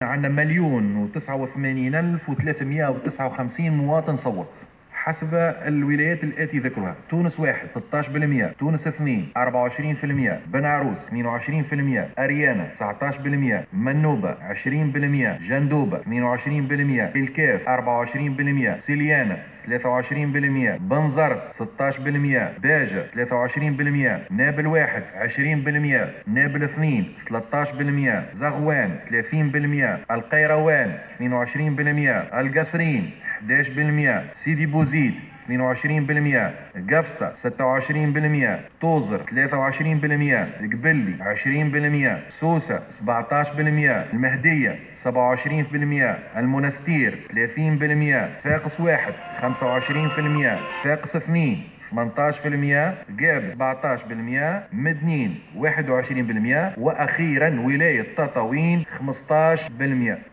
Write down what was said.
عندنا 1,089,359 مواطن صوت حسب الولايات التي ذكرها: تونس 1 16%، تونس 2 24%، بن عروس 22%، أريانا 19%، منوبة 20%، جندوبة 22%، الكاف 24%، سليانة 23%، بنزرت 16%، باجة 23%، نابل 1 20%، نابل 2 13%، زغوان 30%، القيروان 22%، القصرين 11%، سيدي بوزيد 22%، قفصة 26%، توزر 23%، قبلي 20%، سوسة 17%، المهدية 27%، المنستير 30%، صفاقس 1 25%، صفاقس 2 18%، قابس 17%، مدنين 21%، واخيرا ولاية تطاوين 15%.